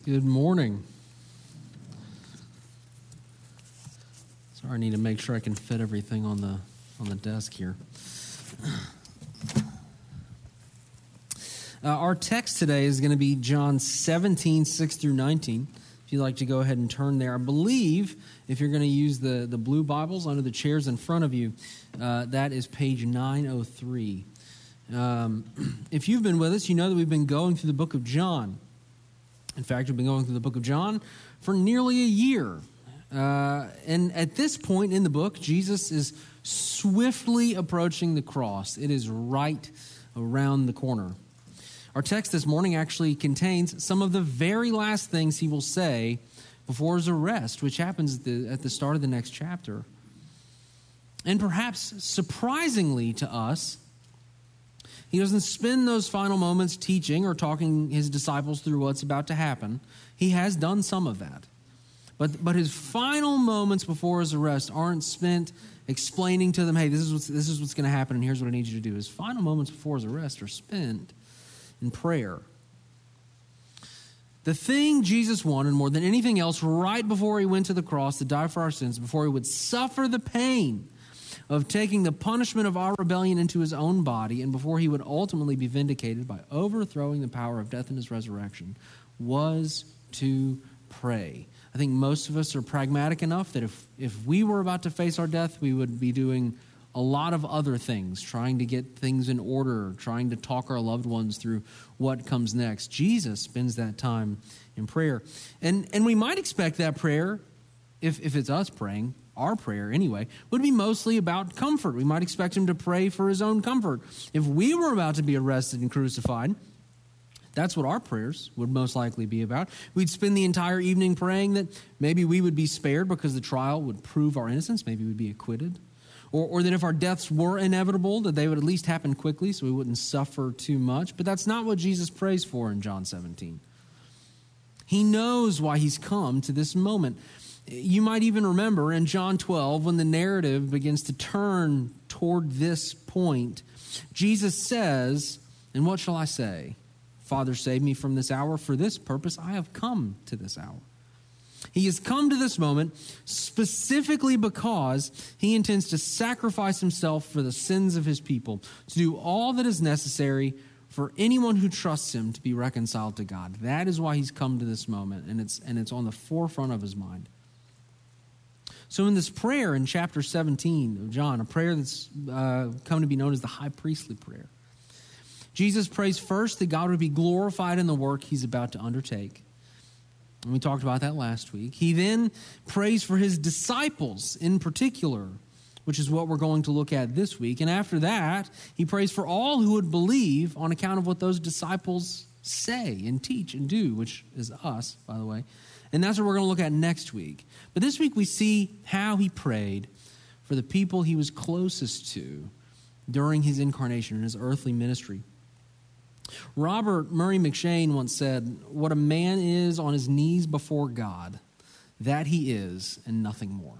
Good morning. Sorry, I need to make sure I can fit everything on the desk here. Our text today is going to be John 17, 6 through 19. If you'd like to go ahead and turn there. I believe if you're going to use the blue Bibles under the chairs in front of you, that is page 903. If you've been with us, you know that we've been going through the book of John. In fact, we've been going through the book of John for nearly a year. And at this point in the book, Jesus is swiftly approaching the cross. It is right around the corner. Our text this morning actually contains some of the very last things he will say before his arrest, which happens at the start of the next chapter. And perhaps surprisingly to us, he doesn't spend those final moments teaching or talking his disciples through what's about to happen. He has done some of that. But his final moments before his arrest aren't spent explaining to them, hey, this is what's going to happen, and here's what I need you to do. His final moments before his arrest are spent in prayer. The thing Jesus wanted more than anything else right before he went to the cross to die for our sins, before he would suffer the pain of taking the punishment of our rebellion into his own body, and before he would ultimately be vindicated by overthrowing the power of death in his resurrection, was to pray. I think most of us are pragmatic enough that if we were about to face our death, we would be doing a lot of other things, trying to get things in order, trying to talk our loved ones through what comes next. Jesus spends that time in prayer. And we might expect that prayer, if it's us praying, our prayer anyway, would be mostly about comfort. We might expect him to pray for his own comfort. If we were about to be arrested and crucified, that's what our prayers would most likely be about. We'd spend the entire evening praying that maybe we would be spared because the trial would prove our innocence. Maybe we'd be acquitted. Or that if our deaths were inevitable, that they would at least happen quickly so we wouldn't suffer too much. But that's not what Jesus prays for in John 17. He knows why he's come to this moment. You might even remember in John 12, when the narrative begins to turn toward this point, Jesus says, "And what shall I say? Father, save me from this hour. For this purpose I have come to this hour." He has come to this moment specifically because he intends to sacrifice himself for the sins of his people, to do all that is necessary for anyone who trusts him to be reconciled to God. That is why he's come to this moment, and it's on the forefront of his mind. So in this prayer in chapter 17 of John, a prayer that's come to be known as the high priestly prayer, Jesus prays first that God would be glorified in the work he's about to undertake. And we talked about that last week. He then prays for his disciples in particular, which is what we're going to look at this week. And after that, he prays for all who would believe on account of what those disciples say and teach and do, which is us, by the way. And that's what we're going to look at next week. But this week we see how he prayed for the people he was closest to during his incarnation and his earthly ministry. Robert Murray McShane once said, "What a man is on his knees before God, that he is and nothing more."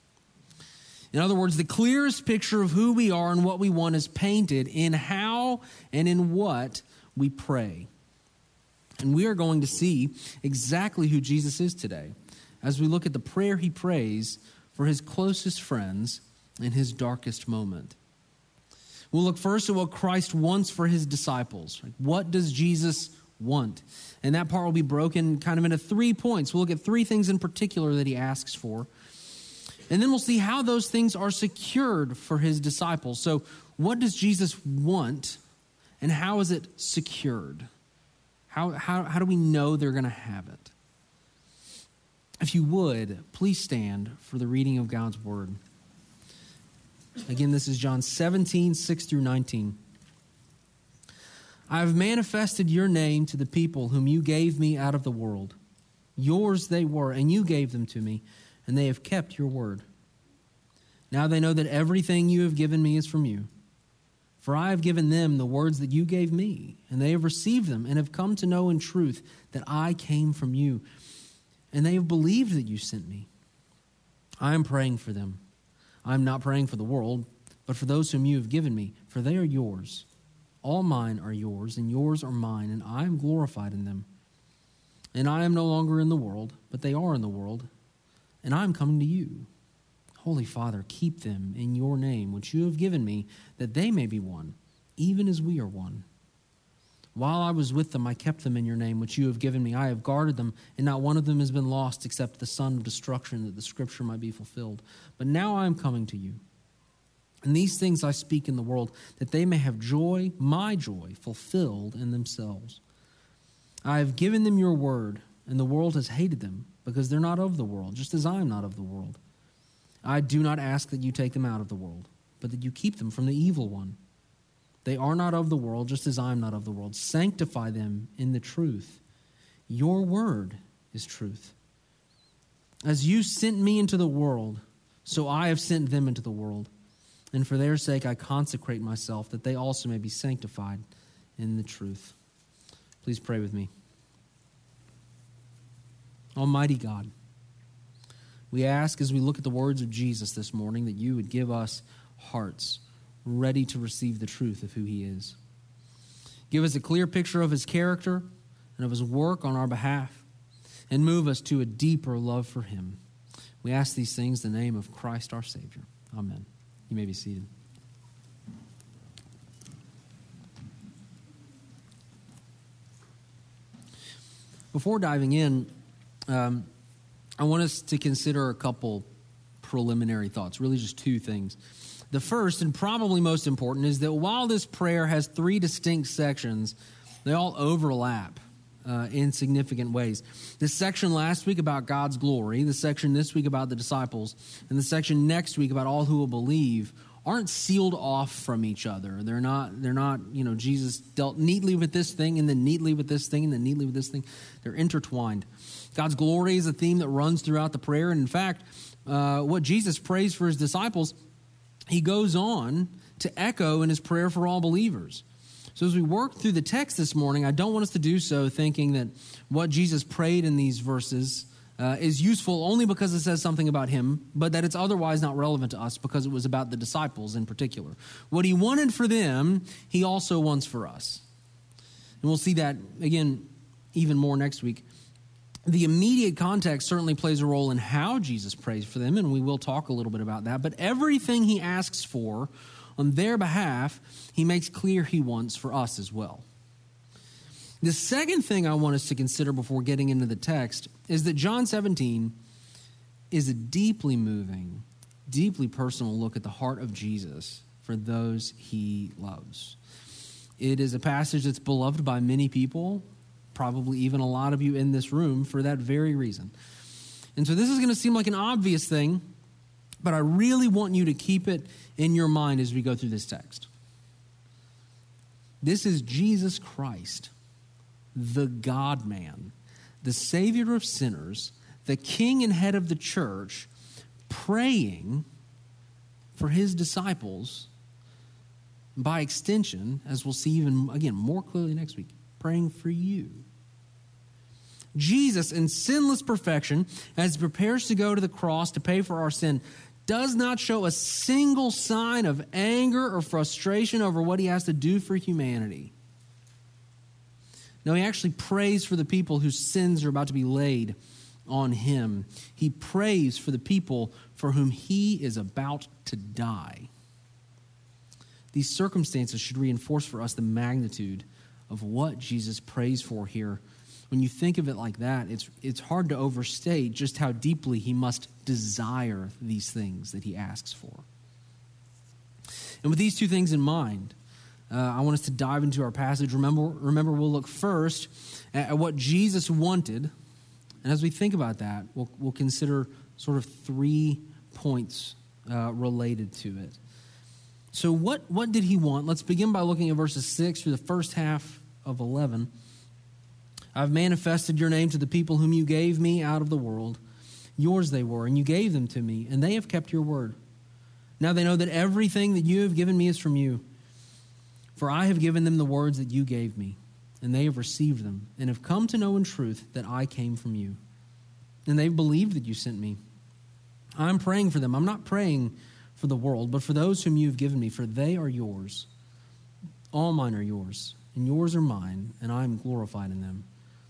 In other words, the clearest picture of who we are and what we want is painted in how and in what we pray. And we are going to see exactly who Jesus is today as we look at the prayer he prays for his closest friends in his darkest moment. We'll look first at what Christ wants for his disciples. What does Jesus want? And that part will be broken kind of into 3 points. We'll look at 3 things in particular that he asks for. And then we'll see how those things are secured for his disciples. So what does Jesus want, and how is it secured? How do we know they're going to have it? If you would, please stand for the reading of God's word. Again, this is John 17, 6 through 19. "I have manifested your name to the people whom you gave me out of the world. Yours they were, and you gave them to me, and they have kept your word. Now they know that everything you have given me is from you. For I have given them the words that you gave me, and they have received them and have come to know in truth that I came from you, and they have believed that you sent me. I am praying for them. I am not praying for the world, but for those whom you have given me, for they are yours. All mine are yours, and yours are mine, and I am glorified in them. And I am no longer in the world, but they are in the world, and I am coming to you. Holy Father, keep them in your name, which you have given me, that they may be one, even as we are one. While I was with them, I kept them in your name, which you have given me. I have guarded them, and not one of them has been lost except the son of destruction, that the scripture might be fulfilled. But now I am coming to you. And these things I speak in the world, that they may have joy, my joy, fulfilled in themselves. I have given them your word, and the world has hated them, because they're not of the world, just as I am not of the world. I do not ask that you take them out of the world, but that you keep them from the evil one. They are not of the world, just as I am not of the world. Sanctify them in the truth. Your word is truth. As you sent me into the world, so I have sent them into the world. And for their sake I consecrate myself, that they also may be sanctified in the truth. Please pray with me. Almighty God, we ask as we look at the words of Jesus this morning that you would give us hearts ready to receive the truth of who he is. Give us a clear picture of his character and of his work on our behalf, and move us to a deeper love for him. We ask these things in the name of Christ our Savior. Amen. You may be seated. Before diving in, I want us to consider a couple preliminary thoughts, really just two things. The first, and probably most important, is that while this prayer has three distinct sections, they all overlap in significant ways. This section last week about God's glory, the section this week about the disciples, and the section next week about all who will believe aren't sealed off from each other. They're not, Jesus dealt neatly with this thing and then neatly with this thing and then neatly with this thing. They're intertwined. God's glory is a theme that runs throughout the prayer. And in fact, what Jesus prays for his disciples, he goes on to echo in his prayer for all believers. So as we work through the text this morning, I don't want us to do so thinking that what Jesus prayed in these verses is useful only because it says something about him, but that it's otherwise not relevant to us because it was about the disciples in particular. What he wanted for them, he also wants for us. And we'll see that, again, even more next week. The immediate context certainly plays a role in how Jesus prays for them, and we will talk a little bit about that. But everything he asks for on their behalf, he makes clear he wants for us as well. The second thing I want us to consider before getting into the text is that John 17 is a deeply moving, deeply personal look at the heart of Jesus for those he loves. It is a passage that's beloved by many people, probably even a lot of you in this room, for that very reason. And so this is going to seem like an obvious thing, but I really want you to keep it in your mind as we go through this text. This is Jesus Christ, the God-man, the Savior of sinners, the King and head of the church, praying for his disciples, by extension, as we'll see even, again, more clearly next week, praying for you. Jesus, in sinless perfection, as he prepares to go to the cross to pay for our sin, does not show a single sign of anger or frustration over what he has to do for humanity. No, he actually prays for the people whose sins are about to be laid on him. He prays for the people for whom he is about to die. These circumstances should reinforce for us the magnitude of what Jesus prays for here. When you think of it like that, it's hard to overstate just how deeply he must desire these things that he asks for. And with these two things in mind, I want us to dive into our passage. Remember, we'll look first at what Jesus wanted. And as we think about that, we'll consider sort of 3 points related to it. So what did he want? Let's begin by looking at verses 6 through the first half of 11. I've manifested your name to the people whom you gave me out of the world. Yours they were, and you gave them to me, and they have kept your word. Now they know that everything that you have given me is from you. For I have given them the words that you gave me, and they have received them, and have come to know in truth that I came from you. And they've believed that you sent me. I'm praying for them. I'm not praying for the world, but for those whom you have given me, for they are yours. All mine are yours, and yours are mine, and I am glorified in them.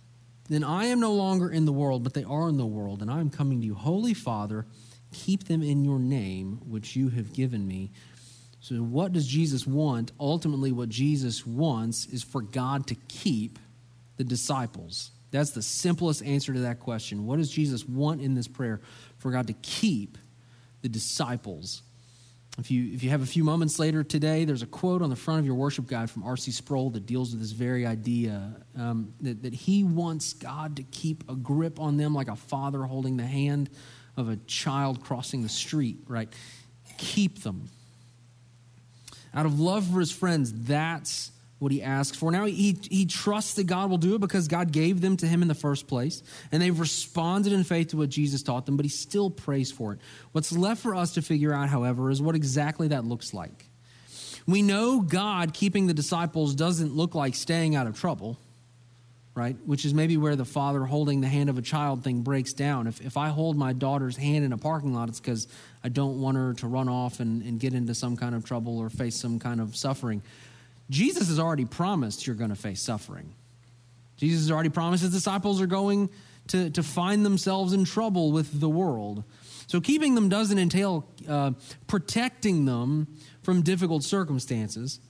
Then I am no longer in the world, but they are in the world, and I am coming to you. Holy Father, keep them in your name, which you have given me. So what does Jesus want? Ultimately, what Jesus wants is for God to keep the disciples. That's the simplest answer to that question. What does Jesus want in this prayer? For God to keep the disciples. If you have a few moments later today, there's a quote on the front of your worship guide from R.C. Sproul that deals with this very idea, that he wants God to keep a grip on them like a father holding the hand of a child crossing the street, right? Keep them. Out of love for his friends, that's what he asks for. Now he trusts that God will do it because God gave them to him in the first place, and they've responded in faith to what Jesus taught them, but he still prays for it. What's left for us to figure out, however, is what exactly that looks like. We know God keeping the disciples doesn't look like staying out of trouble, right? Which is maybe where the father holding the hand of a child thing breaks down. If I hold my daughter's hand in a parking lot, it's because I don't want her to run off and get into some kind of trouble or face some kind of suffering. Jesus has already promised you're going to face suffering. Jesus has already promised his disciples are going to find themselves in trouble with the world. So keeping them doesn't entail protecting them from difficult circumstances.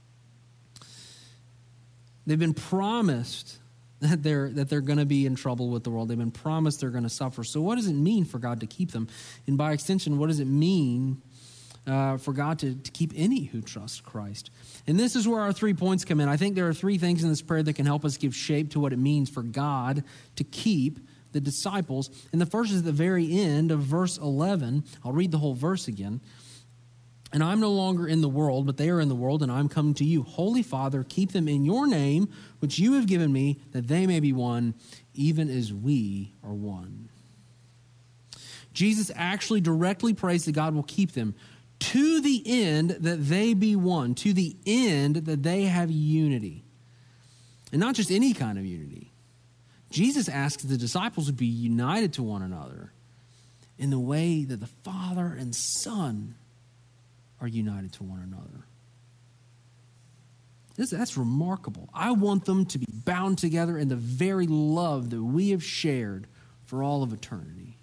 They've been promised that they're going to be in trouble with the world. They've been promised they're going to suffer. So what does it mean for God to keep them? And by extension, what does it mean for God to keep any who trust Christ? And this is where our 3 points come in. I think there are 3 things in this prayer that can help us give shape to what it means for God to keep the disciples. And the first is at the very end of verse 11. I'll read the whole verse again. And I'm no longer in the world, but they are in the world, and I'm coming to you. Holy Father, keep them in your name, which you have given me, that they may be one, even as we are one. Jesus actually directly prays that God will keep them to the end that they be one, to the end that they have unity. And not just any kind of unity. Jesus asks the disciples to be united to one another in the way that the Father and Son are united to one another. That's remarkable. I want them to be bound together in the very love that we have shared for all of eternity.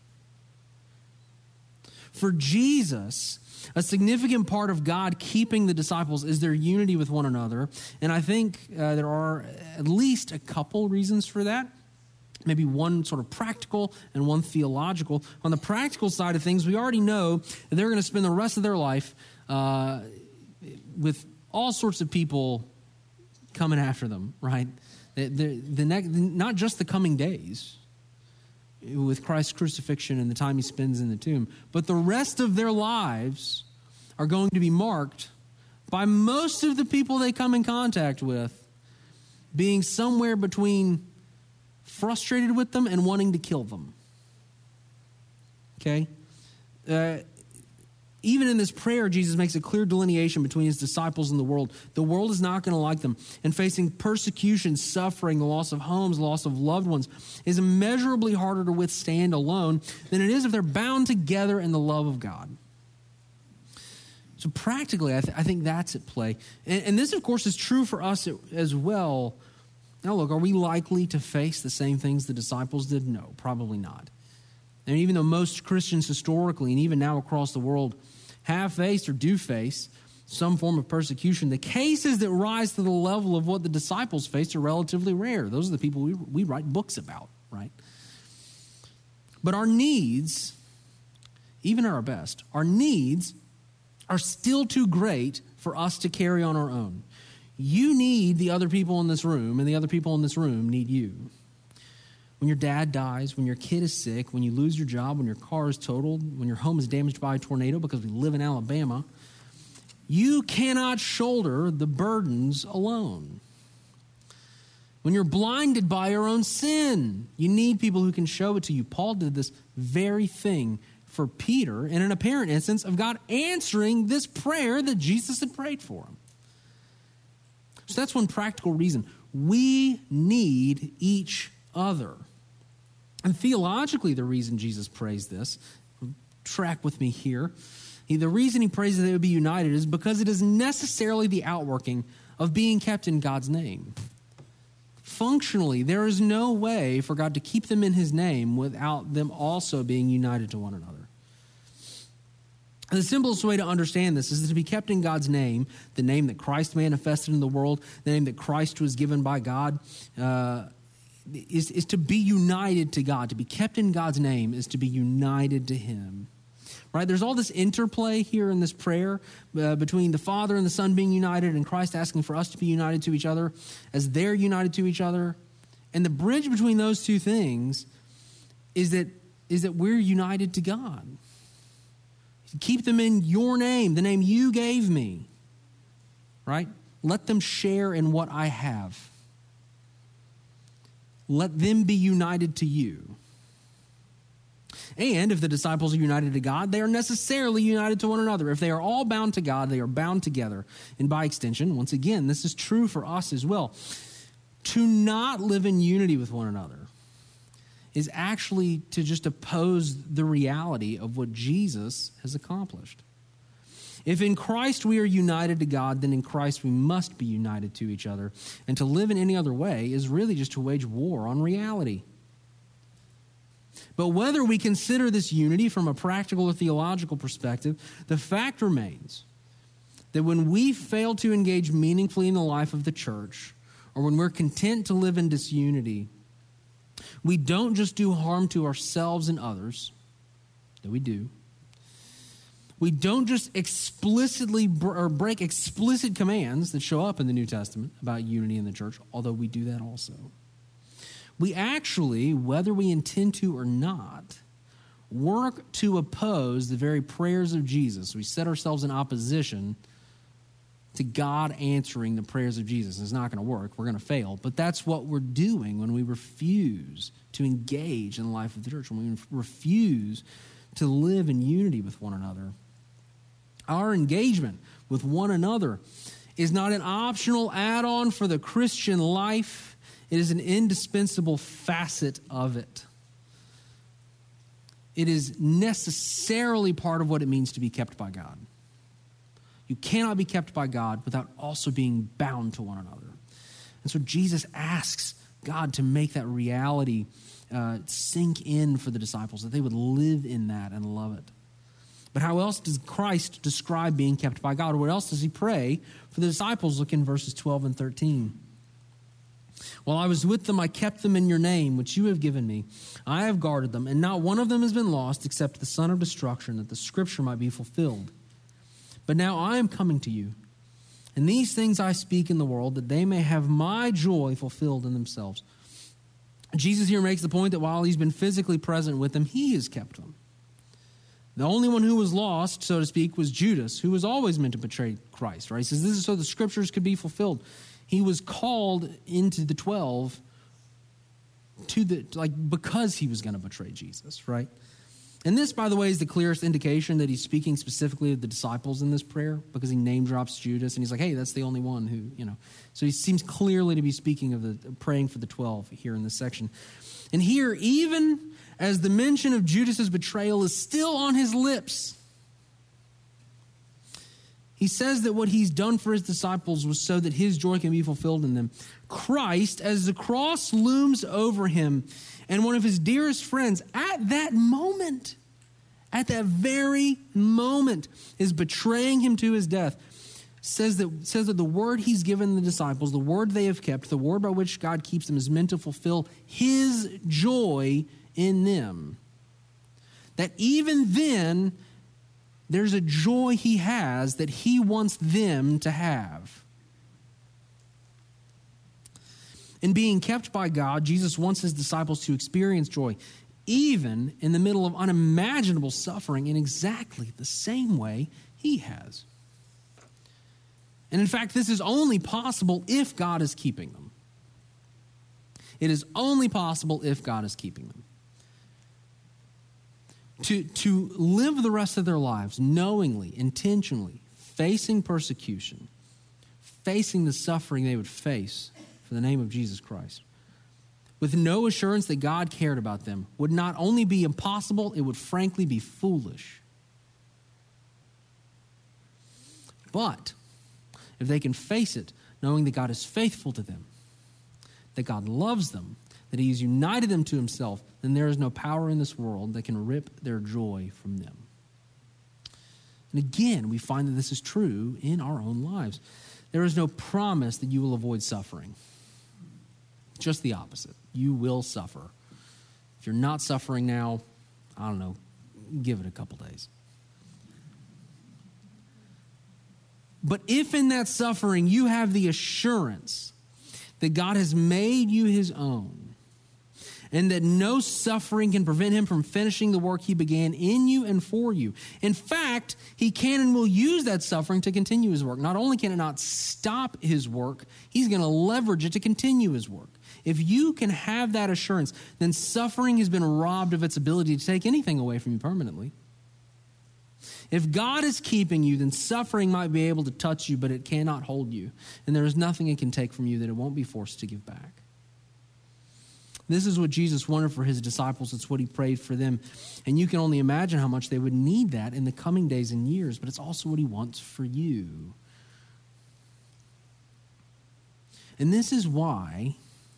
For Jesus, a significant part of God keeping the disciples is their unity with one another. And I think there are at least a couple reasons for that. Maybe one sort of practical and one theological. On the practical side of things, we already know that they're going to spend the rest of their life with all sorts of people coming after them, right? Not just the coming days with Christ's crucifixion and the time he spends in the tomb, but the rest of their lives are going to be marked by most of the people they come in contact with being somewhere between frustrated with them and wanting to kill them. Okay? Even in this prayer, Jesus makes a clear delineation between his disciples and the world. The world is not going to like them. And facing persecution, suffering, the loss of homes, loss of loved ones is immeasurably harder to withstand alone than it is if they're bound together in the love of God. So practically, I think that's at play. And this, of course, is true for us as well. Now look, are we likely to face the same things the disciples did? No, probably not. And even though most Christians historically and even now across the world have faced or do face some form of persecution, the cases that rise to the level of what the disciples faced are relatively rare. Those are the people we write books about, right? But our needs, even at our best, our needs are still too great for us to carry on our own. You need the other people in this room, and the other people in this room need you. When your dad dies, when your kid is sick, when you lose your job, when your car is totaled, when your home is damaged by a tornado because we live in Alabama, you cannot shoulder the burdens alone. When you're blinded by your own sin, you need people who can show it to you. Paul did this very thing for Peter in an apparent instance of God answering this prayer that Jesus had prayed for him. So that's one practical reason. We need each other. And theologically, the reason Jesus prays this, track with me here, the reason he prays that they would be united is because it is necessarily the outworking of being kept in God's name. Functionally, there is no way for God to keep them in his name without them also being united to one another. The simplest way to understand this is to be kept in God's name, the name that Christ manifested in the world, the name that Christ was given by God, is to be united to God. To be kept in God's name is to be united to him. Right? There's all this interplay here in this prayer between the Father and the Son being united and Christ asking for us to be united to each other as they're united to each other. And the bridge between those two things is that we're united to God. Keep them in your name, the name you gave me. Right? Let them share in what I have. Let them be united to you. And if the disciples are united to God, they are necessarily united to one another. If they are all bound to God, they are bound together. And by extension, once again, this is true for us as well. To not live in unity with one another is actually to just oppose the reality of what Jesus has accomplished. If in Christ we are united to God, then in Christ we must be united to each other. And to live in any other way is really just to wage war on reality. But whether we consider this unity from a practical or theological perspective, the fact remains that when we fail to engage meaningfully in the life of the church, or when we're content to live in disunity, we don't just do harm to ourselves and others, though we do. We don't just explicitly break explicit commands that show up in the New Testament about unity in the church, although we do that also. We actually, whether we intend to or not, work to oppose the very prayers of Jesus. We set ourselves in opposition to God answering the prayers of Jesus. It's not going to work. We're going to fail. But that's what we're doing when we refuse to engage in the life of the church, when we refuse to live in unity with one another. Our engagement with one another is not an optional add-on for the Christian life. It is an indispensable facet of it. It is necessarily part of what it means to be kept by God. You cannot be kept by God without also being bound to one another. And so Jesus asks God to make that reality sink in for the disciples, that they would live in that and love it. But how else does Christ describe being kept by God? Or what else does he pray for the disciples? Look in verses 12 and 13. While I was with them, I kept them in your name, which you have given me. I have guarded them, and not one of them has been lost except the son of destruction, that the scripture might be fulfilled. But now I am coming to you, and these things I speak in the world, that they may have my joy fulfilled in themselves. Jesus here makes the point that while he's been physically present with them, he has kept them. The only one who was lost, so to speak, was Judas, who was always meant to betray Christ, right? He says this is so the scriptures could be fulfilled. He was called into the 12 because he was going to betray Jesus, right? And this, by the way, is the clearest indication that he's speaking specifically of the disciples in this prayer, because he name drops Judas and he's like, hey, that's the only one who, So he seems clearly to be speaking of praying for the 12 here in this section. And here, even as the mention of Judas's betrayal is still on his lips, he says that what he's done for his disciples was so that his joy can be fulfilled in them. Christ, as the cross looms over him, and one of his dearest friends at that very moment, is betraying him to his death, says that the word he's given the disciples, the word they have kept, the word by which God keeps them, is meant to fulfill his joy in them. That even then, there's a joy he has that he wants them to have. In being kept by God, Jesus wants his disciples to experience joy, even in the middle of unimaginable suffering, in exactly the same way he has. And in fact, this is only possible if God is keeping them. It is only possible if God is keeping them. To live the rest of their lives knowingly, intentionally, facing persecution, facing the suffering they would face for the name of Jesus Christ, with no assurance that God cared about them, would not only be impossible, it would frankly be foolish. But if they can face it, knowing that God is faithful to them, that God loves them, that he has united them to himself, then there is no power in this world that can rip their joy from them. And again, we find that this is true in our own lives. There is no promise that you will avoid suffering. Just the opposite. You will suffer. If you're not suffering now, I don't know, give it a couple days. But if in that suffering you have the assurance that God has made you his own, and that no suffering can prevent him from finishing the work he began in you and for you. In fact, he can and will use that suffering to continue his work. Not only can it not stop his work, he's going to leverage it to continue his work. If you can have that assurance, then suffering has been robbed of its ability to take anything away from you permanently. If God is keeping you, then suffering might be able to touch you, but it cannot hold you. And there is nothing it can take from you that it won't be forced to give back. This is what Jesus wanted for his disciples. It's what he prayed for them. And you can only imagine how much they would need that in the coming days and years, but it's also what he wants for you. And this is why,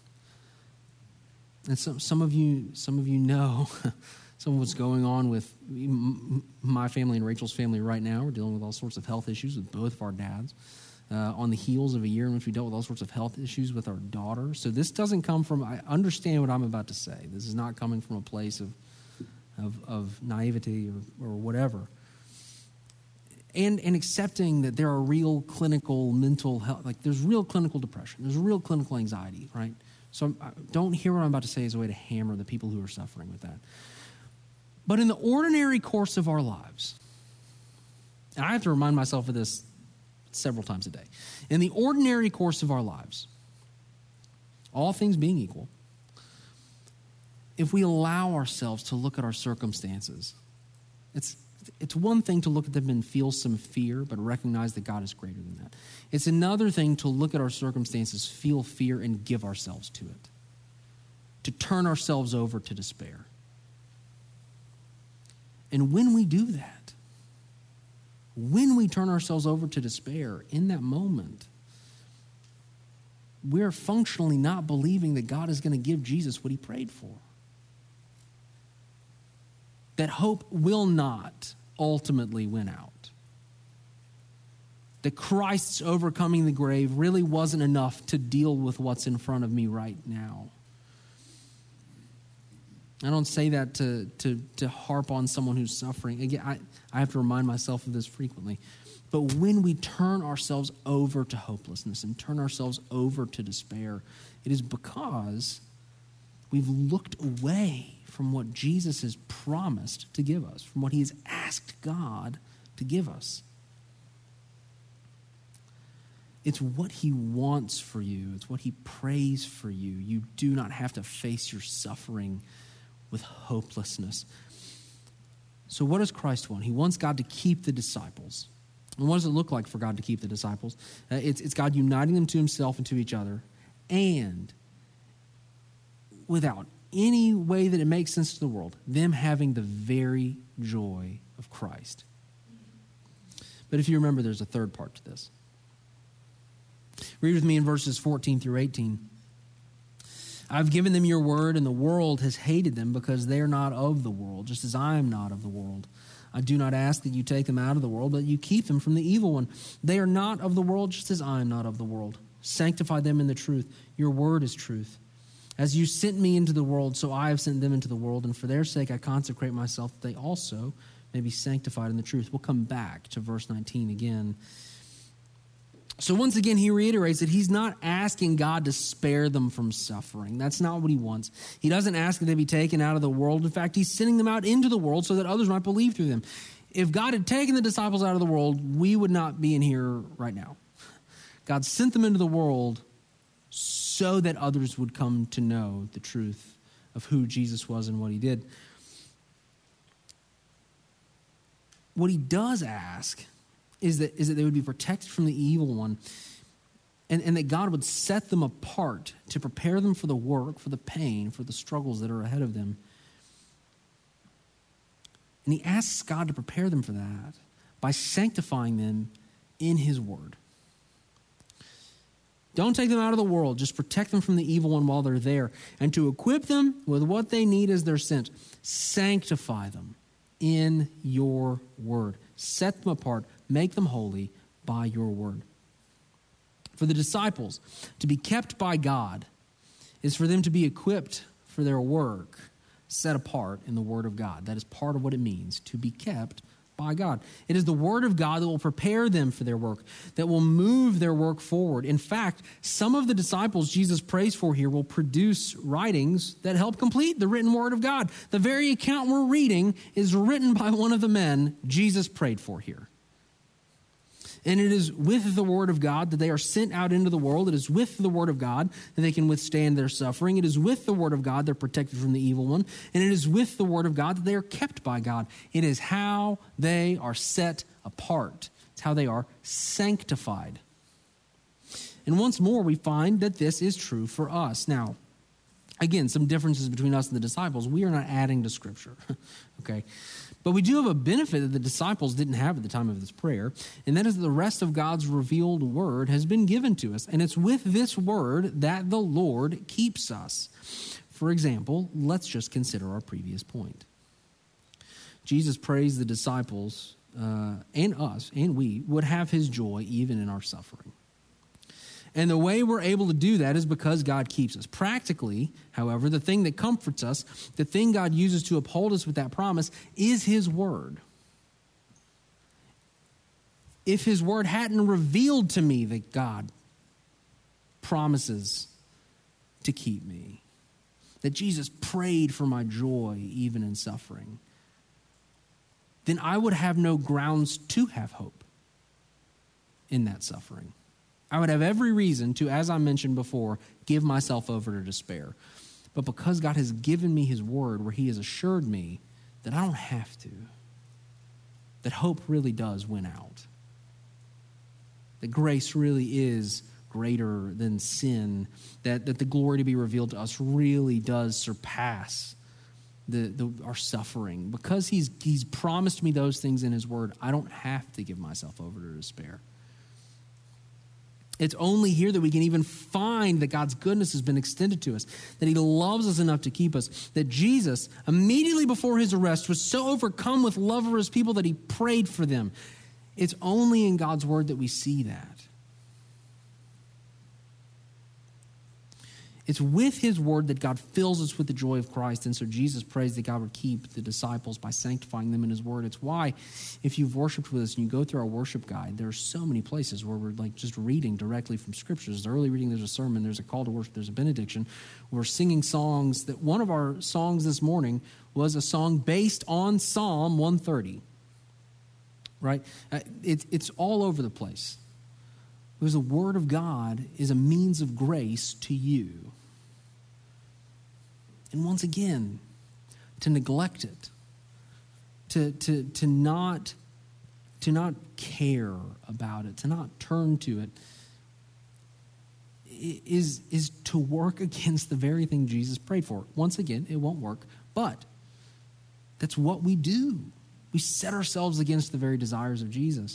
and some of you know some of what's going on with my family and Rachel's family right now. We're dealing with all sorts of health issues with both of our dads. On the heels of a year in which we dealt with all sorts of health issues with our daughter. So this doesn't come from, I understand what I'm about to say. This is not coming from a place of naivety or whatever. And accepting that there are real clinical mental health, like there's real clinical depression, there's real clinical anxiety, right? So don't hear what I'm about to say as a way to hammer the people who are suffering with that. But in the ordinary course of our lives, and I have to remind myself of this several times a day. In the ordinary course of our lives, all things being equal, if we allow ourselves to look at our circumstances, it's one thing to look at them and feel some fear, but recognize that God is greater than that. It's another thing to look at our circumstances, feel fear, and give ourselves to it. To turn ourselves over to despair. And when we do that, when we turn ourselves over to despair, in that moment, we're functionally not believing that God is going to give Jesus what he prayed for. That hope will not ultimately win out. That Christ's overcoming the grave really wasn't enough to deal with what's in front of me right now. I don't say that to harp on someone who's suffering. Again, I have to remind myself of this frequently. But when we turn ourselves over to hopelessness and turn ourselves over to despair, it is because we've looked away from what Jesus has promised to give us, from what he has asked God to give us. It's what he wants for you. It's what he prays for you. You do not have to face your suffering with hopelessness. So what does Christ want? He wants God to keep the disciples. And what does it look like for God to keep the disciples? It's God uniting them to himself and to each other, and without any way that it makes sense to the world, them having the very joy of Christ. But if you remember, there's a third part to this. Read with me in verses 14 through 18. I've given them your word, and the world has hated them because they are not of the world, just as I am not of the world. I do not ask that you take them out of the world, but you keep them from the evil one. They are not of the world, just as I am not of the world. Sanctify them in the truth. Your word is truth. As you sent me into the world, so I have sent them into the world, and for their sake I consecrate myself, that they also may be sanctified in the truth. We'll come back to verse 19 again. So once again, he reiterates that he's not asking God to spare them from suffering. That's not what he wants. He doesn't ask that they be taken out of the world. In fact, he's sending them out into the world so that others might believe through them. If God had taken the disciples out of the world, we would not be in here right now. God sent them into the world so that others would come to know the truth of who Jesus was and what he did. What he does ask is that they would be protected from the evil one, and that God would set them apart to prepare them for the work, for the pain, for the struggles that are ahead of them. And he asks God to prepare them for that by sanctifying them in his word. Don't take them out of the world. Just protect them from the evil one while they're there. And to equip them with what they need as they're sent, sanctify them in your word. Set them apart. Make them holy by your word. For the disciples, to be kept by God is for them to be equipped for their work, set apart in the word of God. That is part of what it means to be kept by God. It is the word of God that will prepare them for their work, that will move their work forward. In fact, some of the disciples Jesus prays for here will produce writings that help complete the written word of God. The very account we're reading is written by one of the men Jesus prayed for here. And it is with the word of God that they are sent out into the world. It is with the word of God that they can withstand their suffering. It is with the word of God they're protected from the evil one. And it is with the word of God that they are kept by God. It is how they are set apart. It's how they are sanctified. And once more, we find that this is true for us. Now, again, some differences between us and the disciples. We are not adding to Scripture, okay? But we do have a benefit that the disciples didn't have at the time of this prayer, and that is that the rest of God's revealed word has been given to us. And it's with this word that the Lord keeps us. For example, let's just consider our previous point. Jesus prays the disciples and us, and we, would have his joy even in our suffering. And the way we're able to do that is because God keeps us. Practically, however, the thing that comforts us, the thing God uses to uphold us with that promise, is his word. If his word hadn't revealed to me that God promises to keep me, that Jesus prayed for my joy even in suffering, then I would have no grounds to have hope in that suffering. I would have every reason to, as I mentioned before, give myself over to despair. But because God has given me his word where he has assured me that I don't have to, that hope really does win out, that grace really is greater than sin, that the glory to be revealed to us really does surpass our suffering. Because he's promised me those things in his word, I don't have to give myself over to despair. It's only here that we can even find that God's goodness has been extended to us, that he loves us enough to keep us, that Jesus, immediately before his arrest, was so overcome with love for his people that he prayed for them. It's only in God's word that we see that. It's with his word that God fills us with the joy of Christ. And so Jesus prays that God would keep the disciples by sanctifying them in his word. It's why if you've worshiped with us and you go through our worship guide, there are so many places where we're like just reading directly from scriptures. There's early reading, there's a sermon, there's a call to worship, there's a benediction. We're singing songs. That one of our songs this morning was a song based on Psalm 130. Right? It's all over the place. Because the word of God is a means of grace to you. And once again, to neglect it, to not care about it, to not turn to it, is to work against the very thing Jesus prayed for. Once again, it won't work, but that's what we do. We set ourselves against the very desires of Jesus.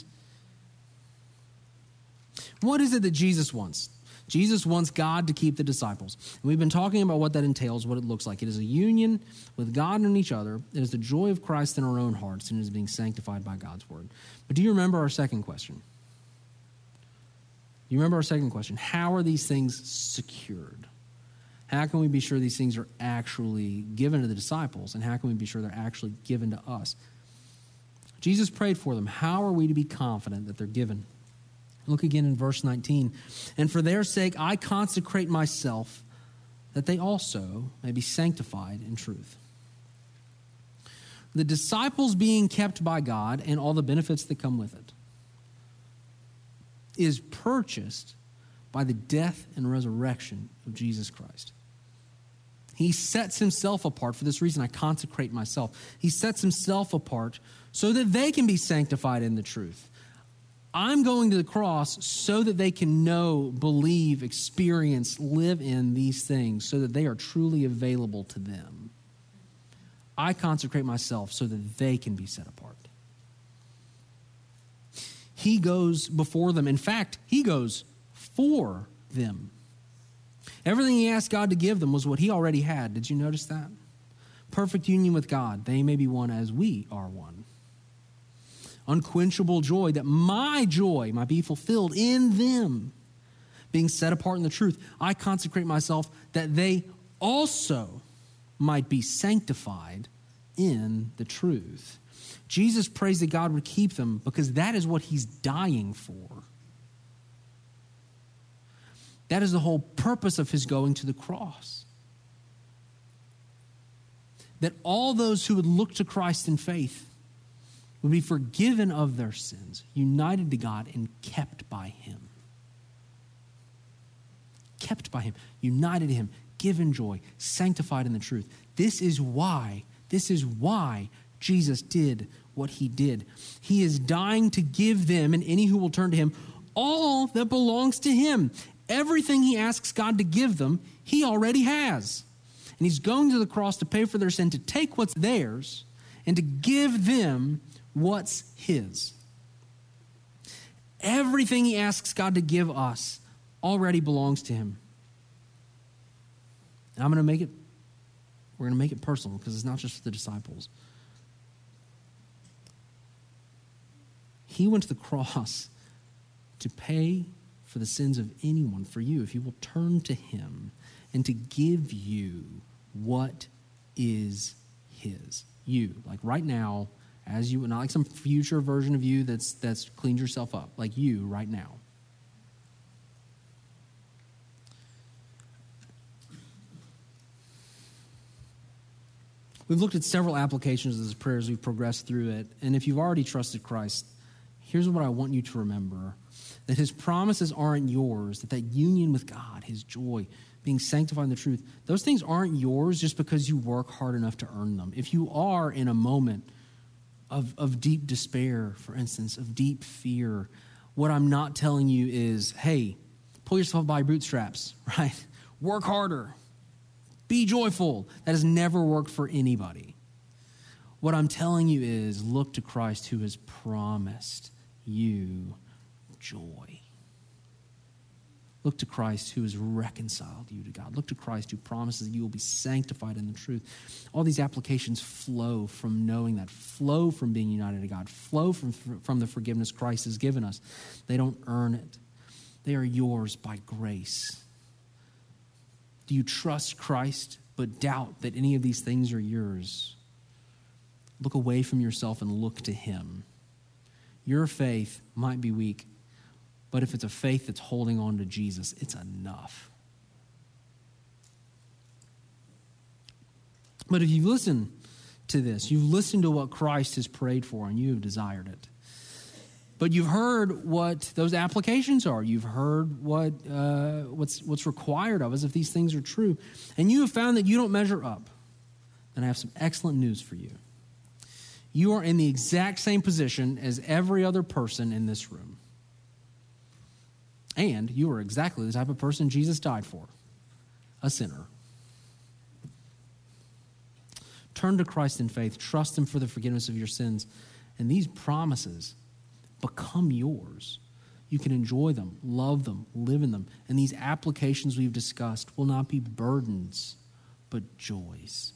What is it that Jesus wants? Jesus wants God to keep the disciples. And we've been talking about what that entails, what it looks like. It is a union with God and each other. It is the joy of Christ in our own hearts, and it is being sanctified by God's word. But do you remember our second question? You remember our second question? How are these things secured? How can we be sure these things are actually given to the disciples? And how can we be sure they're actually given to us? Jesus prayed for them. How are we to be confident that they're given? Look again in verse 19. And for their sake I consecrate myself, that they also may be sanctified in truth. The disciples being kept by God and all the benefits that come with it is purchased by the death and resurrection of Jesus Christ. He sets himself apart. For this reason, I consecrate myself. He sets himself apart so that they can be sanctified in the truth. I'm going to the cross so that they can know, believe, experience, live in these things so that they are truly available to them. I consecrate myself so that they can be set apart. He goes before them. In fact, he goes for them. Everything he asked God to give them was what he already had. Did you notice that? Perfect union with God. They may be one as we are one. Unquenchable joy, that my joy might be fulfilled in them. Being set apart in the truth, I consecrate myself that they also might be sanctified in the truth. Jesus prays that God would keep them because that is what he's dying for. That is the whole purpose of his going to the cross. That all those who would look to Christ in faith would be forgiven of their sins, united to God, and kept by him. Kept by him, united to him, given joy, sanctified in the truth. This is why Jesus did what he did. He is dying to give them and any who will turn to him all that belongs to him. Everything he asks God to give them, he already has. And he's going to the cross to pay for their sin, to take what's theirs and to give them what's his. Everything he asks God to give us already belongs to him. And we're going to make it personal because it's not just for the disciples. He went to the cross to pay for the sins of anyone, for you, if you will turn to him, and to give you what is his. You, like right now, as you, not like some future version of you that's cleaned yourself up, like you right now. We've looked at several applications of this prayer as we've progressed through it. And if you've already trusted Christ, here's what I want you to remember. That his promises aren't yours. That union with God, his joy, being sanctified in the truth, those things aren't yours just because you work hard enough to earn them. If you are in a moment of deep despair, for instance, of deep fear, what I'm not telling you is, hey, pull yourself up by your bootstraps, right? Work harder. Be joyful. That has never worked for anybody. What I'm telling you is look to Christ who has promised you joy. Look to Christ who has reconciled you to God. Look to Christ who promises that you will be sanctified in the truth. All these applications flow from knowing that, flow from being united to God, flow from the forgiveness Christ has given us. They don't earn it. They are yours by grace. Do you trust Christ but doubt that any of these things are yours? Look away from yourself and look to him. Your faith might be weak, but if it's a faith that's holding on to Jesus, it's enough. But if you've listened to this, you've listened to what Christ has prayed for and you have desired it, but you've heard what those applications are. You've heard what's required of us if these things are true. And you have found that you don't measure up. Then I have some excellent news for you. You are in the exact same position as every other person in this room. And you are exactly the type of person Jesus died for, a sinner. Turn to Christ in faith. Trust him for the forgiveness of your sins. And these promises become yours. You can enjoy them, love them, live in them. And these applications we've discussed will not be burdens, but joys.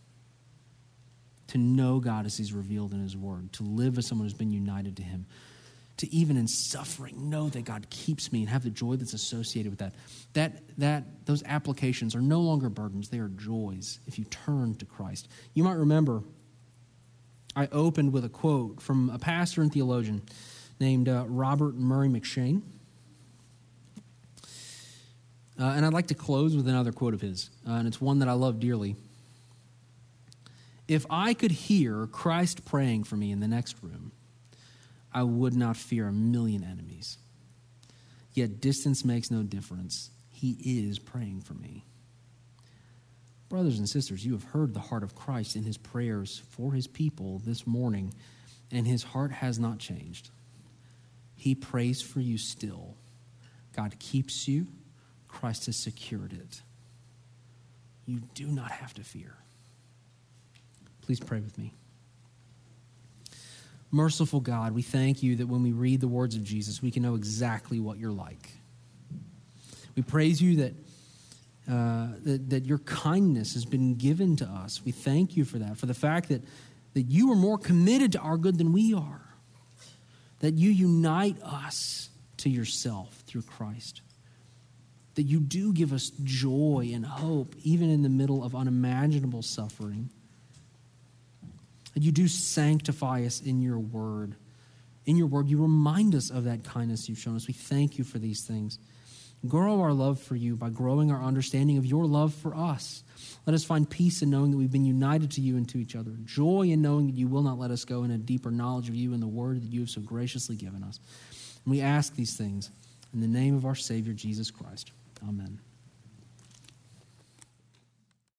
To know God as he's revealed in his word, to live as someone who's been united to him, to even in suffering know that God keeps me and have the joy that's associated with that. Those applications are no longer burdens, they are joys if you turn to Christ. You might remember I opened with a quote from a pastor and theologian named Robert Murray McCheyne. And I'd like to close with another quote of his, and it's one that I love dearly. If I could hear Christ praying for me in the next room, I would not fear a million enemies. Yet distance makes no difference. He is praying for me. Brothers and sisters, you have heard the heart of Christ in his prayers for his people this morning, and his heart has not changed. He prays for you still. God keeps you. Christ has secured it. You do not have to fear. Please pray with me. Merciful God, we thank you that when we read the words of Jesus, we can know exactly what you're like. We praise you that your kindness has been given to us. We thank you for that, for the fact that you are more committed to our good than we are, that you unite us to yourself through Christ, that you do give us joy and hope even in the middle of unimaginable suffering, that you do sanctify us in your word. In your word, you remind us of that kindness you've shown us. We thank you for these things. Grow our love for you by growing our understanding of your love for us. Let us find peace in knowing that we've been united to you and to each other. Joy in knowing that you will not let us go in a deeper knowledge of you and the word that you have so graciously given us. And we ask these things in the name of our Savior, Jesus Christ. Amen.